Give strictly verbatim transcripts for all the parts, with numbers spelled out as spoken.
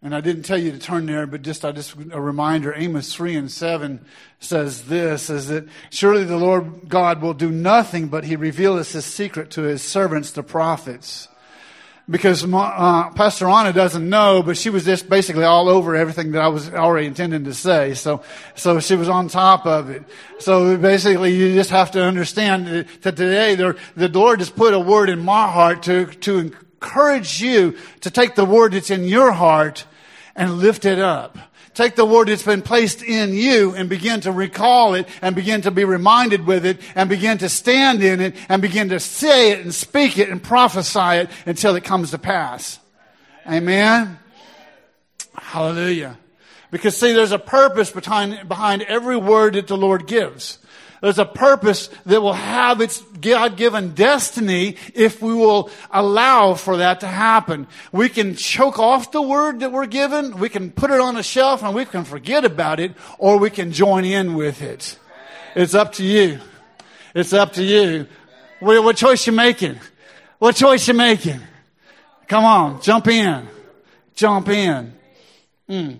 And I didn't tell you to turn there, but just I just a reminder, Amos three and seven says this, is that surely the Lord God will do nothing, but he revealeth his secret to his servants, the prophets. Because uh, Pastor Anna doesn't know, but she was just basically all over everything that I was already intending to say. So, so she was on top of it. So basically, you just have to understand that today there, the Lord has put a word in my heart to to encourage you to take the word that's in your heart and lift it up. Take the word that's been placed in you and begin to recall it and begin to be reminded with it and begin to stand in it and begin to say it and speak it and prophesy it until it comes to pass. Amen? Hallelujah. Because see, there's a purpose behind, behind every word that the Lord gives. There's a purpose that will have its God-given destiny if we will allow for that to happen. We can choke off the word that we're given. We can put it on a shelf and we can forget about it, or we can join in with it. It's up to you. It's up to you. What, what choice you making? What choice you making? Come on, jump in. Jump in. Mm.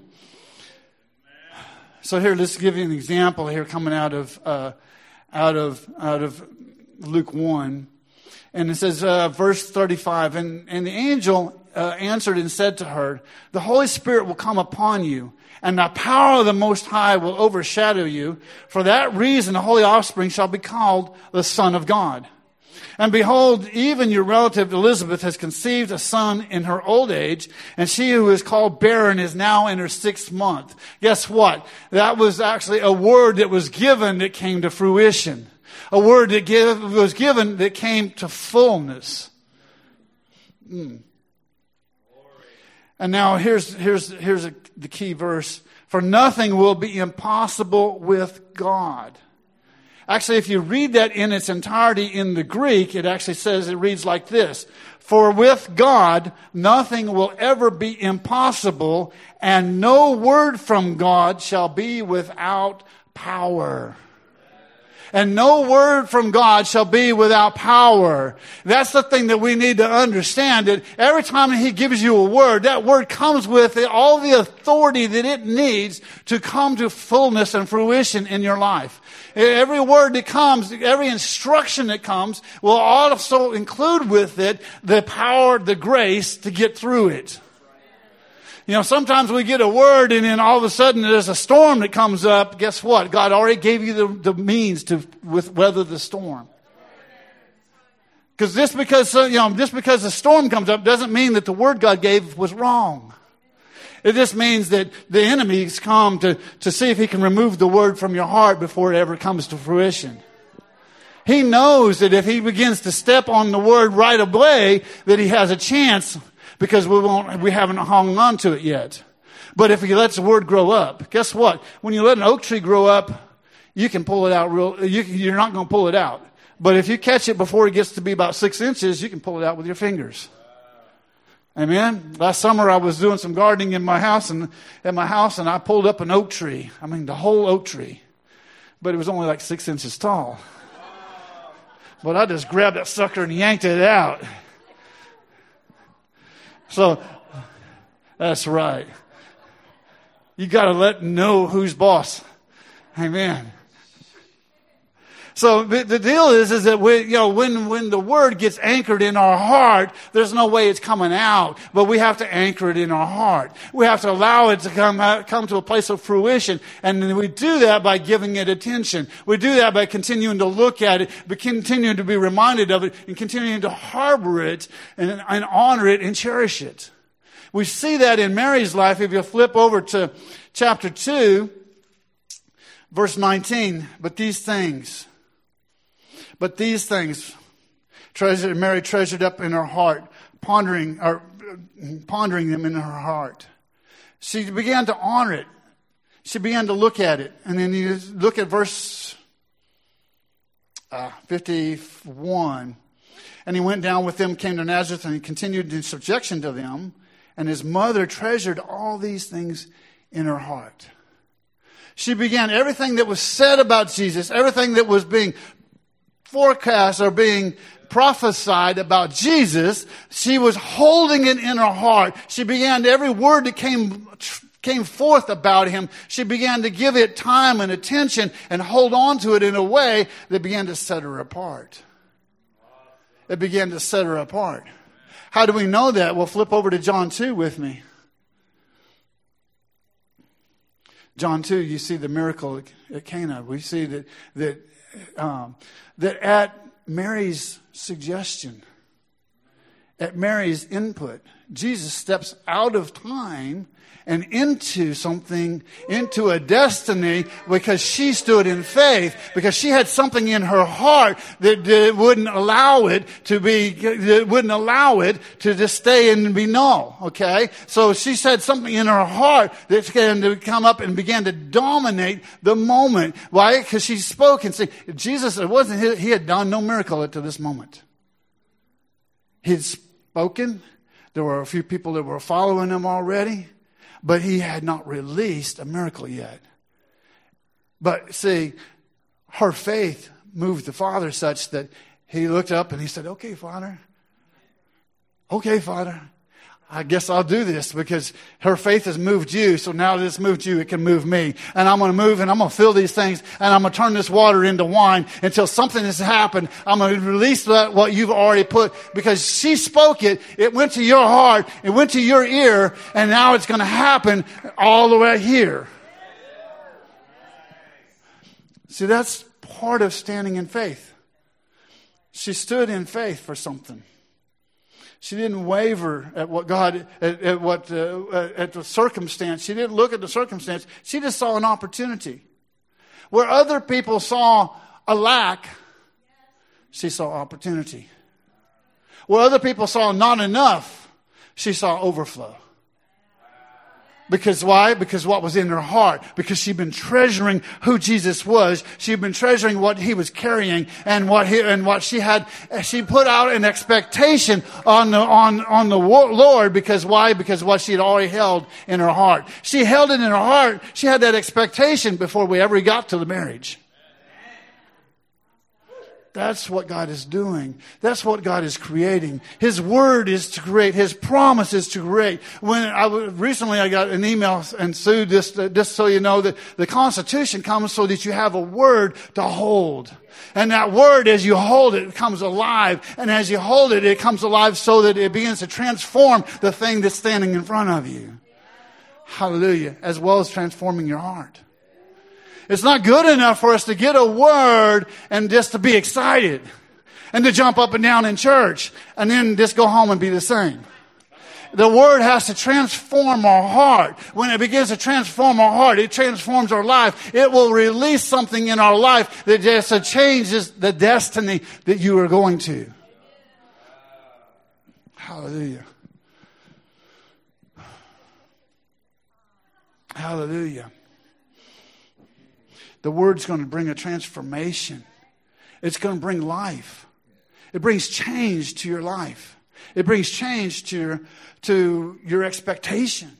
So here, let's give you an example here coming out of uh, out of out of Luke one, and it says, uh, verse thirty-five, and and the angel uh, answered and said to her, "The Holy Spirit will come upon you, and the power of the Most High will overshadow you. For that reason, the holy offspring shall be called the Son of God. And behold, even your relative Elizabeth has conceived a son in her old age, and she who is called barren is now in her sixth month." Guess what? That was actually a word that was given that came to fruition. A word that give, was given that came to fullness. Mm. And now here's, here's, here's a, the key verse. For nothing will be impossible with God. Actually, if you read that in its entirety in the Greek, it actually says, it reads like this: "For with God, nothing will ever be impossible, and no word from God shall be without power." And no word from God shall be without power. That's the thing that we need to understand, that every time he gives you a word, that word comes with all the authority that it needs to come to fullness and fruition in your life. Every word that comes, every instruction that comes will also include with it the power, the grace to get through it. You know, sometimes we get a word and then all of a sudden there's a storm that comes up. Guess what? God already gave you the, the means to with weather the storm. Because just because, you know, just because the storm comes up doesn't mean that the word God gave was wrong. It just means that the enemy's come to, to see if he can remove the word from your heart before it ever comes to fruition. He knows that if he begins to step on the word right away, that he has a chance, because we won't, we haven't hung on to it yet. But if he lets the word grow up, guess what? When you let an oak tree grow up, you can pull it out real, you, you're not going to pull it out. But if you catch it before it gets to be about six inches, you can pull it out with your fingers. Amen. Last summer I was doing some gardening in my house and at my house and I pulled up an oak tree. I mean, the whole oak tree. But it was only like six inches tall. But I just grabbed that sucker and yanked it out. So, that's right. You got to let know who's boss. Amen. So the, the deal is, is that we, you know, when, when the word gets anchored in our heart, there's no way it's coming out, but we have to anchor it in our heart. We have to allow it to come out, come to a place of fruition. And we do that by giving it attention. We do that by continuing to look at it, but continuing to be reminded of it and continuing to harbor it and, and honor it and cherish it. We see that in Mary's life. If you flip over to chapter two, verse nineteen, but these things, But these things, treasured, Mary treasured up in her heart, pondering or pondering them in her heart. She began to honor it. She began to look at it. And then you look at verse uh, fifty-one. And he went down with them, came to Nazareth, and he continued in subjection to them. And his mother treasured all these things in her heart. She began everything that was said about Jesus, everything that was being forecasts are being prophesied about Jesus, she was holding it in her heart. She began, every word that came came forth about him, she began to give it time and attention and hold on to it in a way that began to set her apart. It began to set her apart. How do we know that? Well, flip over to John two with me. John two, you see the miracle at Cana. We see that that um, that at Mary's suggestion, at Mary's input, Jesus steps out of time and into something, into a destiny, because she stood in faith, because she had something in her heart that, that wouldn't allow it to be, that wouldn't allow it to just stay and be null. Okay? So she said something in her heart that began to come up and began to dominate the moment. Why? Because she spoke and said, Jesus, it wasn't, his, he had done no miracle up to this moment. He had spoken. There were a few people that were following him already. But he had not released a miracle yet. But see, her faith moved the Father such that he looked up and he said, okay, Father. Okay, Father. I guess I'll do this, because her faith has moved you. So now that it's moved you, it can move me. And I'm going to move and I'm going to fill these things and I'm going to turn this water into wine until something has happened. I'm going to release that, what you've already put, because she spoke it. It went to your heart. It went to your ear. And now it's going to happen all the way here. See, that's part of standing in faith. She stood in faith for something. She didn't waver at what God, at, at what, uh, at the circumstance. She didn't look at the circumstance. She just saw an opportunity. Where other people saw a lack, she saw opportunity. Where other people saw not enough, she saw overflow. Because why? Because what was in her heart. Because she'd been treasuring who Jesus was. She'd been treasuring what he was carrying and what he, and what she had. She put out an expectation on the, on, on the Lord. Because why? Because what she had already held in her heart. She held it in her heart. She had that expectation before we ever got to the marriage. That's what God is doing. That's what God is creating. His word is to create. His promise is to create. When I recently I got an email and Sue, just, just so you know, that the Constitution comes so that you have a word to hold. And that word, as you hold it, it comes alive. And as you hold it, it comes alive so that it begins to transform the thing that's standing in front of you. Hallelujah. As well as transforming your heart. It's not good enough for us to get a word and just to be excited and to jump up and down in church and then just go home and be the same. The word has to transform our heart. When it begins to transform our heart, it transforms our life. It will release something in our life that just changes the destiny that you are going to. Hallelujah. Hallelujah. The word's going to bring a transformation. It's going to bring life. It brings change to your life. It brings change to your, to your expectation.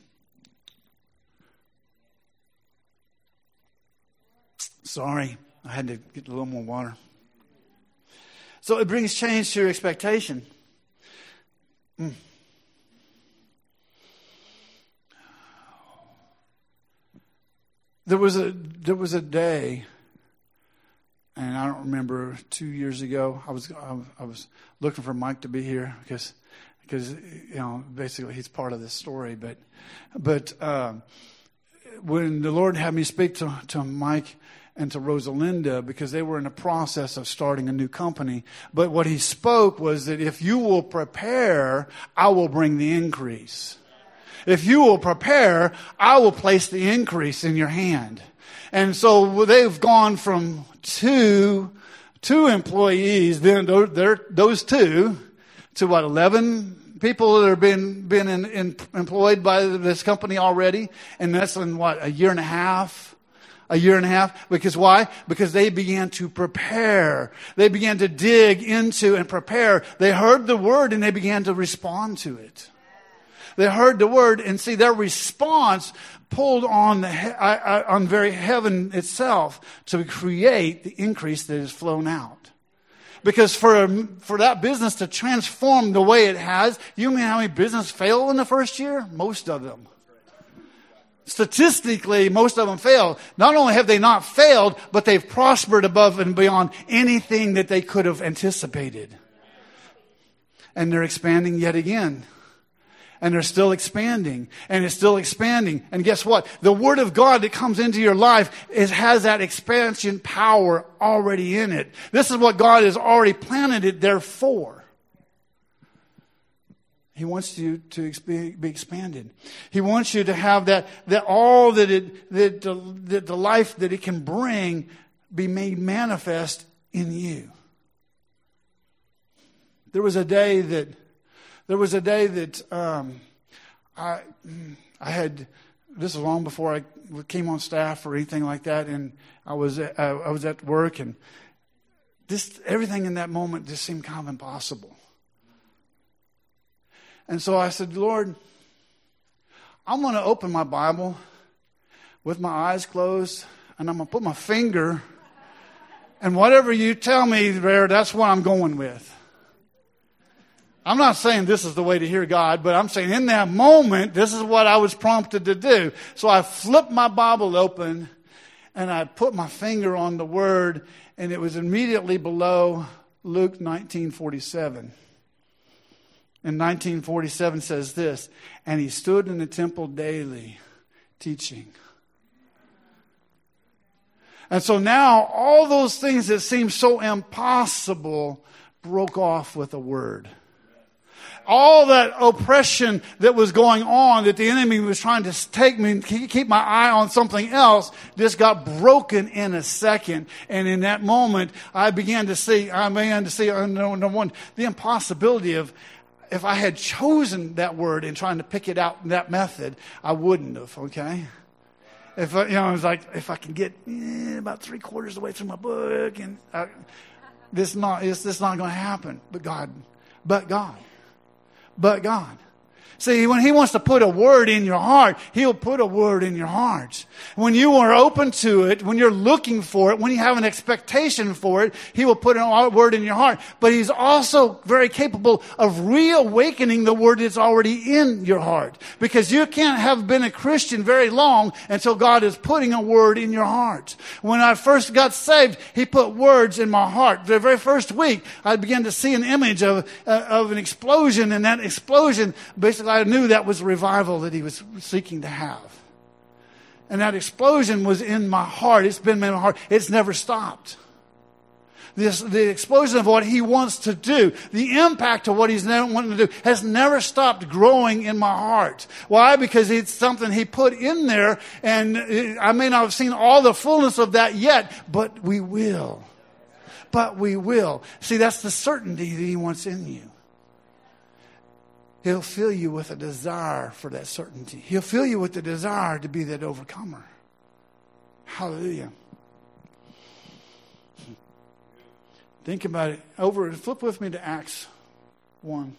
Sorry, I had to get a little more water. So it brings change to your expectation. Mm. There was a there was a day, and I don't remember, two years ago. I was I was looking for Mike to be here because because you know basically he's part of this story. But but uh, when the Lord had me speak to to Mike and to Rosalinda, because they were in the process of starting a new company. But what he spoke was that if you will prepare, I will bring the increase. If you will prepare, I will place the increase in your hand. And so they've gone from two, two employees, then they're, those two, to what, eleven people that have been, been in, in, employed by this company already. And that's in what, a year and a half? A year and a half. Because why? Because they began to prepare. They began to dig into and prepare. They heard the word and they began to respond to it. They heard the word, and see, their response pulled on the he- uh, on very heaven itself to create the increase that is flown out. Because for, for that business to transform the way it has, you know how many businesses fail in the first year? Most of them. Statistically, most of them fail. Not only have they not failed, but they've prospered above and beyond anything that they could have anticipated. And they're expanding yet again. And they're still expanding. And it's still expanding. And guess what? The Word of God that comes into your life is, has that expansion power already in it. This is what God has already planted it there for. He wants you to be expanded. He wants you to have that, that all that it, that the, that the life that it can bring be made manifest in you. There was a day that, there was a day that um, I, I had. This was long before I came on staff or anything like that, and I was uh, I was at work, and this everything in that moment just seemed kind of impossible. And so I said, Lord, I'm going to open my Bible with my eyes closed, and I'm going to put my finger, and whatever you tell me there, that's what I'm going with. I'm not saying this is the way to hear God, but I'm saying in that moment, this is what I was prompted to do. So I flipped my Bible open, and I put my finger on the word, and it was immediately below Luke nineteen forty-seven. And nineteen forty-seven says this, and he stood in the temple daily teaching. And so now all those things that seemed so impossible broke off with a word. All that oppression that was going on, that the enemy was trying to take me, keep my eye on something else, just got broken in a second. And in that moment, I began to see, I began to see, number one, the impossibility of, if I had chosen that word and trying to pick it out in that method, I wouldn't have, okay? If I, you know, I was like, if I can get eh, about three quarters of the way through my book, and I, this not, this, this not going to happen. But God, but God. But God. See, when He wants to put a word in your heart, He'll put a word in your heart. When you are open to it, when you're looking for it, when you have an expectation for it, He will put a word in your heart. But He's also very capable of reawakening the word that's already in your heart. Because you can't have been a Christian very long until God is putting a word in your heart. When I first got saved, He put words in my heart. The very first week, I began to see an image of, uh, of an explosion, and that explosion, basically, I knew that was revival that He was seeking to have. And that explosion was in my heart. It's been in my heart. It's never stopped. This, the explosion of what He wants to do, the impact of what He's never wanting to do, has never stopped growing in my heart. Why? Because it's something He put in there, and I may not have seen all the fullness of that yet, but we will. But we will. See, that's the certainty that He wants in you. He'll fill you with a desire for that certainty. He'll fill you with the desire to be that overcomer. Hallelujah. Think about it. Over, flip with me to Acts one.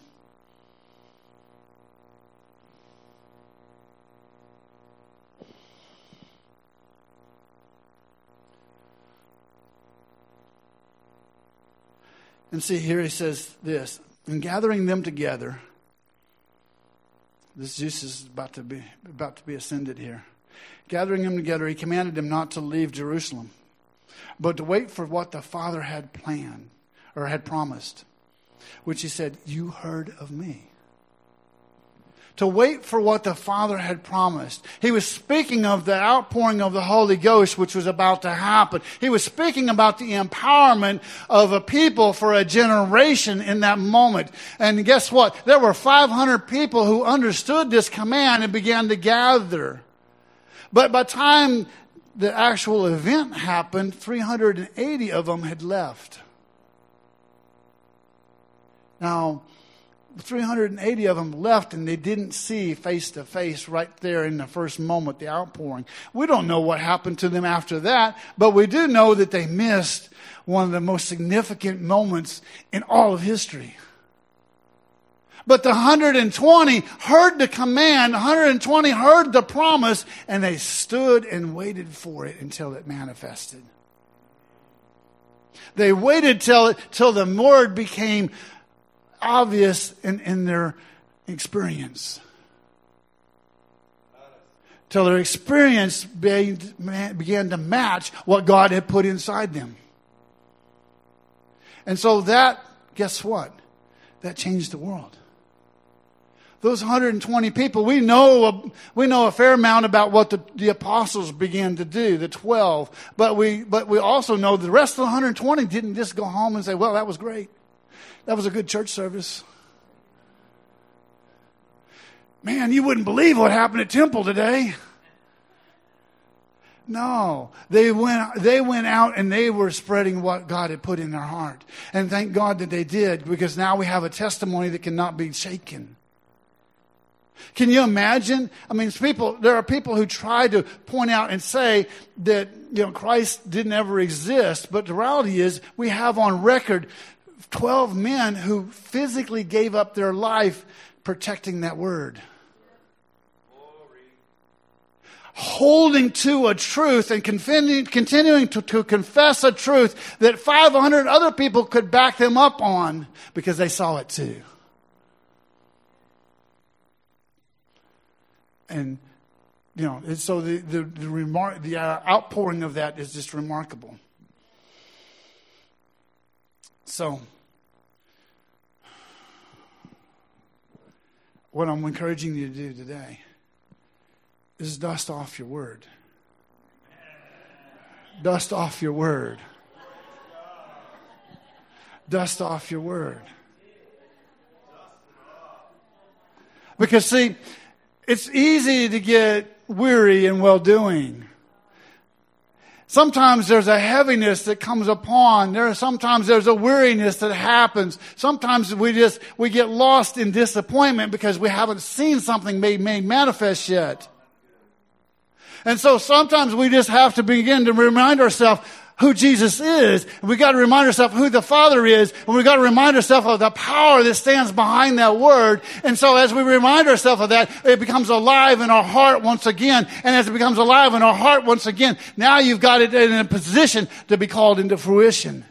And see, here he says this, and gathering them together. This Jesus is about to be about to be ascended here. Gathering them together, He commanded them not to leave Jerusalem, but to wait for what the Father had planned or had promised, which He said, "You heard of me." To wait for what the Father had promised. He was speaking of the outpouring of the Holy Ghost, which was about to happen. He was speaking about the empowerment of a people for a generation in that moment. And guess what? There were five hundred people who understood this command and began to gather. But by the time the actual event happened, three hundred eighty of them had left. Now, three hundred eighty of them left, and they didn't see face to face right there in the first moment, the outpouring. We don't know what happened to them after that, but we do know that they missed one of the most significant moments in all of history. But the one hundred twenty heard the command, one hundred twenty heard the promise, and they stood and waited for it until it manifested. They waited till till the word became obvious in, in their experience. Till their experience began to match what God had put inside them. And so that, guess what? That changed the world. Those one hundred twenty people, we know a, we know a fair amount about what the, the apostles began to do, the twelve. But we but we also know the rest of the one hundred twenty didn't just go home and say, well, that was great. That was a good church service. Man, you wouldn't believe what happened at Temple today. No, they went, they went out and they were spreading what God had put in their heart. And thank God that they did, because now we have a testimony that cannot be shaken. Can you imagine? I mean, people, there are people who try to point out and say that, you know, Christ didn't ever exist. But the reality is we have on record twelve men who physically gave up their life protecting that word. Holding to a truth and continuing to, to confess a truth that five hundred other people could back them up on because they saw it too. And, you know, and so the the the, remar- the uh, outpouring of that is just remarkable. So, what I'm encouraging you to do today is dust off your word. Dust off your word. Dust off your word. Because, see, it's easy to get weary in well-doing. Sometimes there's a heaviness that comes upon. There are sometimes there's a weariness that happens. Sometimes we just we get lost in disappointment because we haven't seen something made, made manifest yet. And so sometimes we just have to begin to remind ourselves who Jesus is. And we got to remind ourselves who the Father is. And we got to remind ourselves of the power that stands behind that word. And so as we remind ourselves of that, it becomes alive in our heart once again. And as it becomes alive in our heart once again, now you've got it in a position to be called into fruition.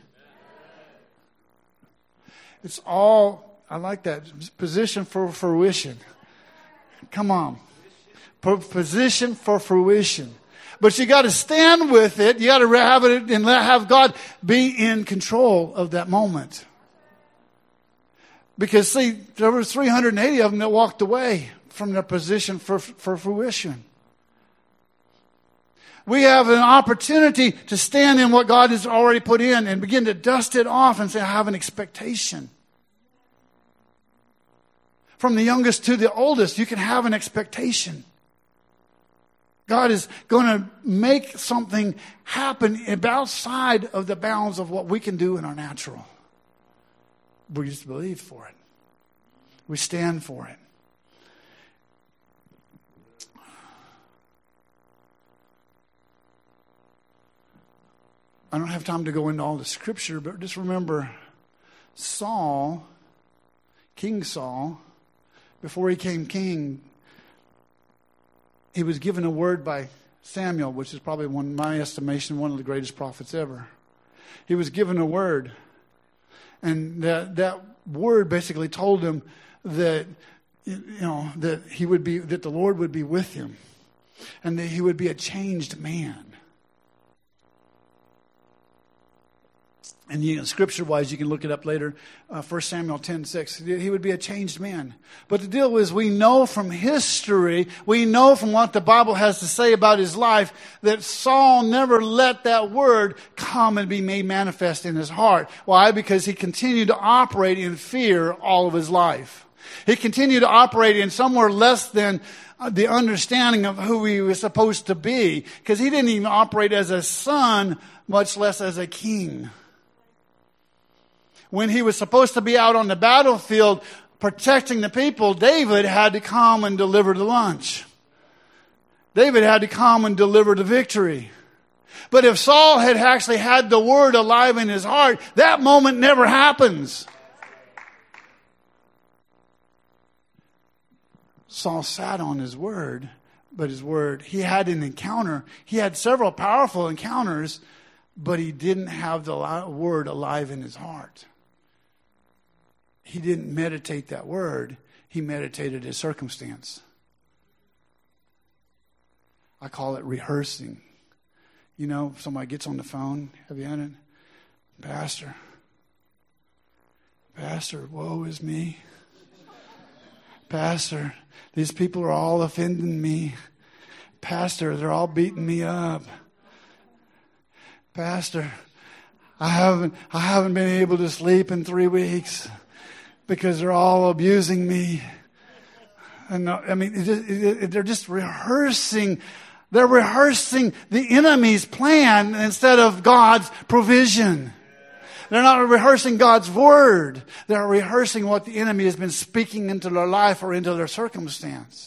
It's all, I like that, position for fruition. Come on. Position for fruition. But you got to stand with it. You got to have it and have God be in control of that moment. Because, see, there were three hundred eighty of them that walked away from their position for, for fruition. We have an opportunity to stand in what God has already put in and begin to dust it off and say, I have an expectation. From the youngest to the oldest, you can have an expectation. God is going to make something happen outside of the bounds of what we can do in our natural. We just believe for it. We stand for it. I don't have time to go into all the scripture, but just remember Saul, King Saul, before he became king, he was given a word by Samuel, which is probably, one, in my estimation, one of the greatest prophets ever. He was given a word. And that, that word basically told him that, you know, that he would be, that the Lord would be with him. And that he would be a changed man. And you know, scripture-wise, you can look it up later. Uh, First Samuel ten six. He would be a changed man. But the deal is, we know from history, we know from what the Bible has to say about his life, that Saul never let that word come and be made manifest in his heart. Why? Because he continued to operate in fear all of his life. He continued to operate in somewhere less than the understanding of who he was supposed to be. Because he didn't even operate as a son, much less as a king. When he was supposed to be out on the battlefield protecting the people, David had to come and deliver the lunch. David had to come and deliver the victory. But if Saul had actually had the word alive in his heart, that moment never happens. Saul sat on his word, but his word, he had an encounter. He had several powerful encounters, but he didn't have the word alive in his heart. He didn't meditate that word. He meditated his circumstance. I call it rehearsing. You know, if somebody gets on the phone, have you had it? Pastor, Pastor, woe is me. Pastor, these people are all offending me. Pastor, they're all beating me up. Pastor, I haven't I haven't been able to sleep in three weeks because they're all abusing me. And I mean, it, it, it, they're just rehearsing. They're rehearsing the enemy's plan instead of God's provision. They're not rehearsing God's word. They're rehearsing what the enemy has been speaking into their life or into their circumstance.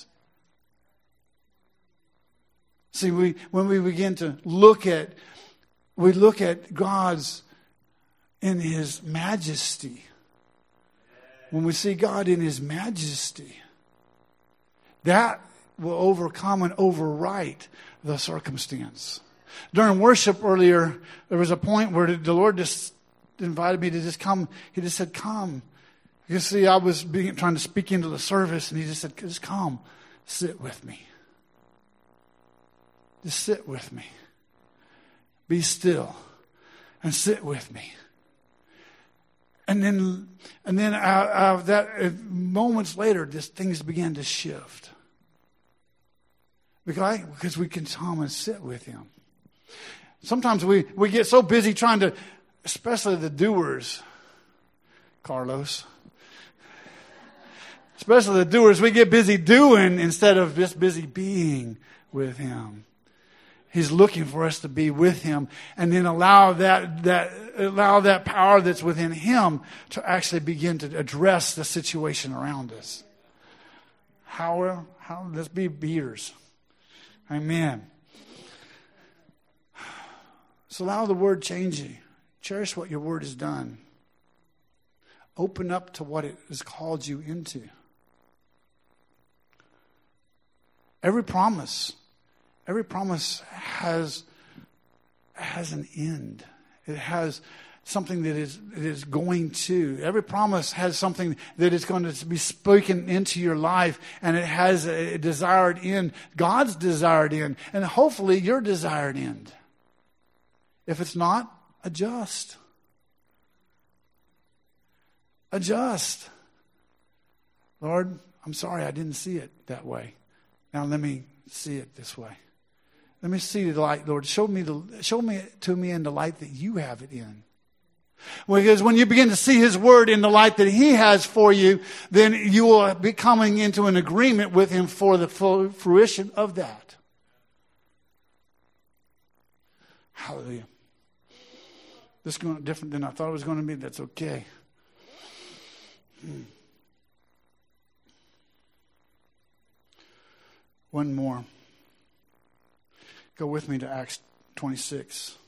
See, we when we begin to look at, we look at God's in His majesty. When we see God in His majesty, that will overcome and overwrite the circumstance. During worship earlier, there was a point where the Lord just invited me to just come. He just said, come. You see, I was being, trying to speak into the service, and He just said, just come, sit with me. Just sit with me. Be still and sit with me. And then, and then out, out of that, uh, moments later, just things began to shift. Because, because we can come and sit with Him. Sometimes we, we get so busy trying to, especially the doers, Carlos. Especially the doers, we get busy doing instead of just busy being with Him. He's looking for us to be with Him and then allow that, that, allow that power that's within Him to actually begin to address the situation around us. How, how, let's be beaters. Amen. So allow the word change you. Cherish what your word has done. Open up to what it has called you into. Every promise, every promise has, has an end. It has something that is, that is going to. Every promise has something that is going to be spoken into your life, and it has a desired end, God's desired end, and hopefully your desired end. If it's not, adjust. Adjust. Lord, I'm sorry I didn't see it that way. Now let me see it this way. Let me see the light, Lord. Show me the show me it to me in the light that you have it in. Because when you begin to see His word in the light that He has for you, then you will be coming into an agreement with Him for the full fruition of that. Hallelujah. This is going different than I thought it was going to be. That's okay. Hmm. One more. Go with me to Acts twenty-six.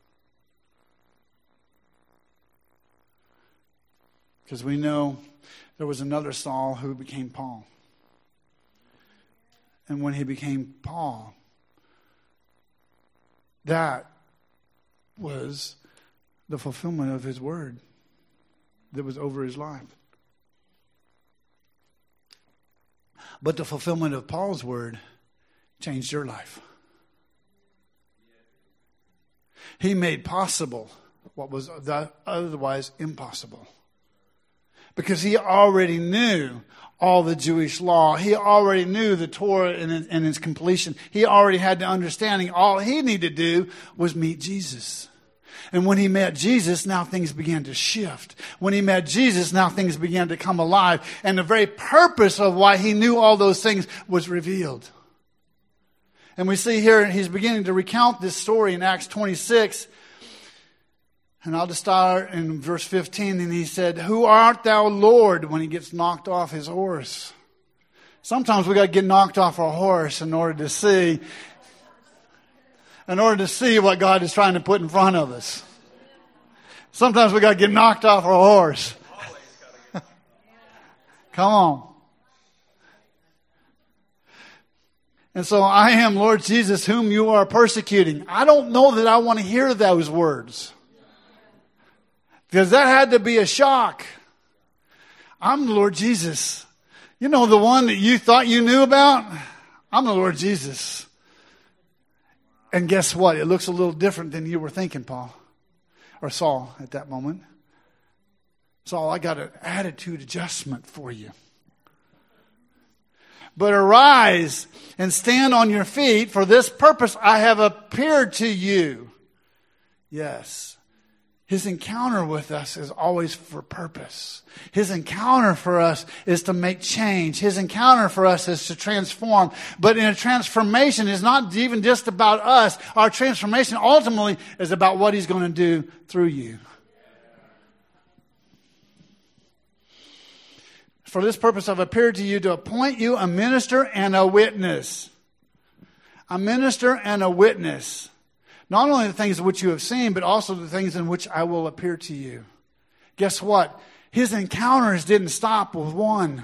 Because we know there was another Saul who became Paul. And when he became Paul, that was the fulfillment of His word that was over his life. But the fulfillment of Paul's word changed your life. He made possible what was otherwise impossible. Because he already knew all the Jewish law. He already knew the Torah and its completion. He already had the understanding. All he needed to do was meet Jesus. And when he met Jesus, now things began to shift. When he met Jesus, now things began to come alive. And the very purpose of why he knew all those things was revealed. And we see here, he's beginning to recount this story in Acts twenty-six. And I'll just start in verse fifteen. And he said, "Who art thou, Lord?" when he gets knocked off his horse. Sometimes we got to get knocked off our horse in order to see, in order to see what God is trying to put in front of us. Sometimes we got to get knocked off our horse. Come on. And so I am Lord Jesus whom you are persecuting. I don't know that I want to hear those words. Because that had to be a shock. I'm the Lord Jesus. You know the one that you thought you knew about? I'm the Lord Jesus. And guess what? It looks a little different than you were thinking, Paul. Or Saul at that moment. Saul, I got an attitude adjustment for you. But arise and stand on your feet. For this purpose I have appeared to you. Yes. His encounter with us is always for purpose. His encounter for us is to make change. His encounter for us is to transform. But in a transformation is not even just about us. Our transformation ultimately is about what He's going to do through you. For this purpose I've appeared to you to appoint you a minister and a witness. A minister and a witness. Not only the things which you have seen, but also the things in which I will appear to you. Guess what? His encounters didn't stop with one.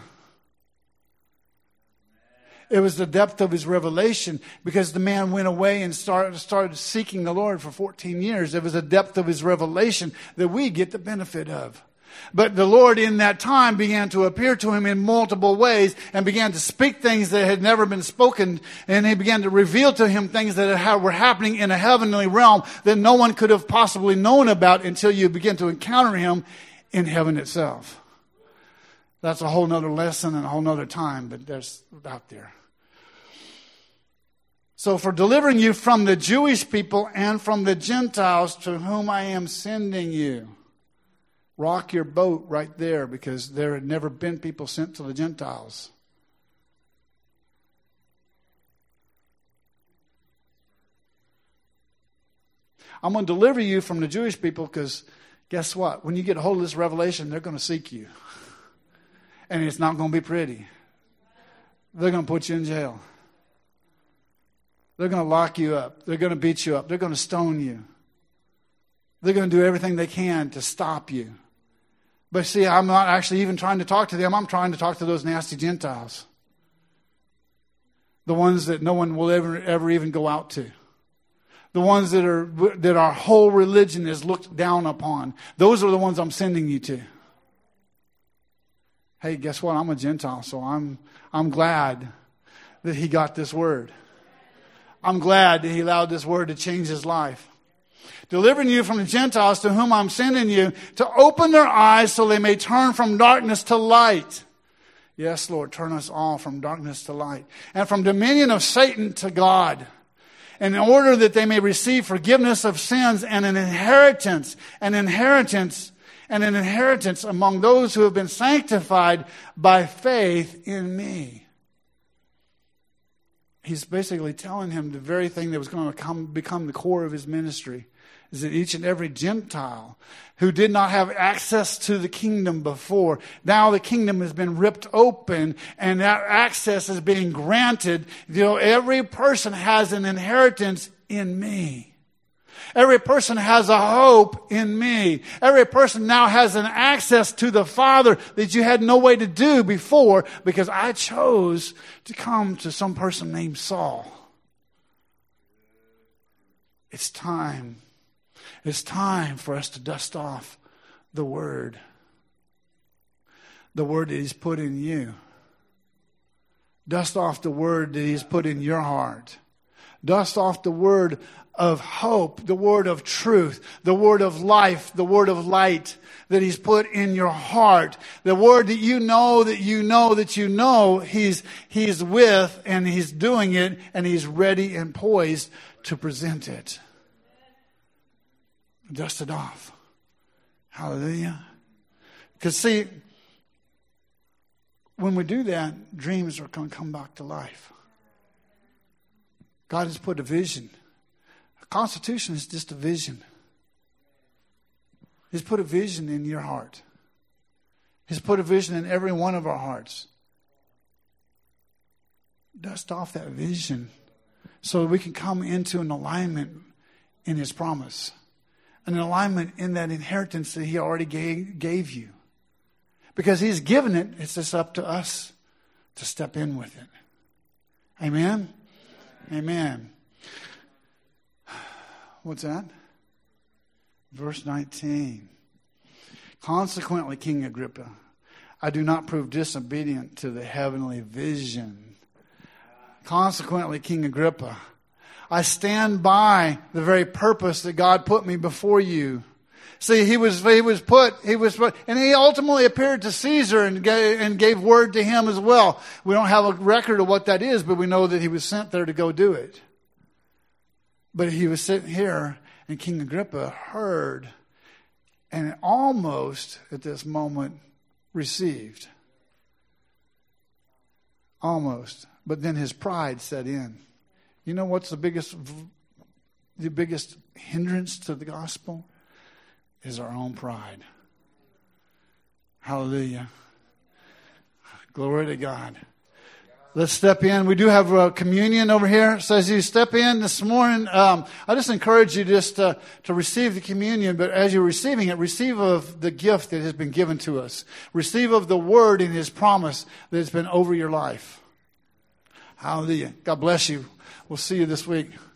It was the depth of his revelation, because the man went away and started, started seeking the Lord for fourteen years. It was the depth of his revelation that we get the benefit of. But the Lord in that time began to appear to him in multiple ways and began to speak things that had never been spoken. And He began to reveal to him things that were happening in a heavenly realm that no one could have possibly known about until you begin to encounter Him in heaven itself. That's a whole nother lesson and a whole nother time, but there's out there. So for delivering you from the Jewish people and from the Gentiles to whom I am sending you. Rock your boat right there, because there had never been people sent to the Gentiles. I'm going to deliver you from the Jewish people because guess what? When you get a hold of this revelation, they're going to seek you. And it's not going to be pretty. They're going to put you in jail. They're going to lock you up. They're going to beat you up. They're going to stone you. They're going to do everything they can to stop you. But see, I'm not actually even trying to talk to them. I'm trying to talk to those nasty Gentiles. The ones that no one will ever, ever even go out to. The ones that are that our whole religion is looked down upon. Those are the ones I'm sending you to. Hey, guess what? I'm a Gentile, so I'm I'm glad that he got this word. I'm glad that he allowed this word to change his life. Delivering you from the Gentiles to whom I'm sending you, to open their eyes so they may turn from darkness to light. Yes, Lord, turn us all from darkness to light. And from dominion of Satan to God. In order that they may receive forgiveness of sins and an inheritance, an inheritance, and an inheritance among those who have been sanctified by faith in me. He's basically telling him the very thing that was going to come, become the core of his ministry. Is that each and every Gentile who did not have access to the kingdom before, now the kingdom has been ripped open and that access is being granted. You know, every person has an inheritance in me. Every person has a hope in me. Every person now has an access to the Father that you had no way to do before, because I chose to come to some person named Saul. It's time. It's time for us to dust off the word. The word that He's put in you. Dust off the word that He's put in your heart. Dust off the word of hope, the word of truth, the word of life, the word of light that He's put in your heart. The word that you know, that you know, that you know He's, He's with, and He's doing it, and He's ready and poised to present it. Dust it off. Hallelujah. Because see, when we do that, dreams are going to come back to life. God has put a vision. A constitution is just a vision. He's put a vision in your heart. He's put a vision in every one of our hearts. Dust off that vision so that we can come into an alignment in His promise. An alignment in that inheritance that He already gave, gave you. Because He's given it, it's just up to us to step in with it. Amen? Amen. What's that? Verse nineteen. Consequently, King Agrippa, I do not prove disobedient to the heavenly vision. Consequently, King Agrippa, I stand by the very purpose that God put me before you. See, he was he was put he was put, and he ultimately appeared to Caesar and gave, and gave word to him as well. We don't have a record of what that is, but we know that he was sent there to go do it. But he was sitting here, and King Agrippa heard, and almost at this moment received. Almost. But then his pride set in. You know what's the biggest, the biggest hindrance to the gospel? Is our own pride. Hallelujah. Glory to God. Let's step in. We do have a communion over here. So as you step in this morning, um, I just encourage you just uh, to receive the communion. But as you're receiving it, receive of the gift that has been given to us. Receive of the word and his promise that has been over your life. Hallelujah. God bless you. We'll see you this week.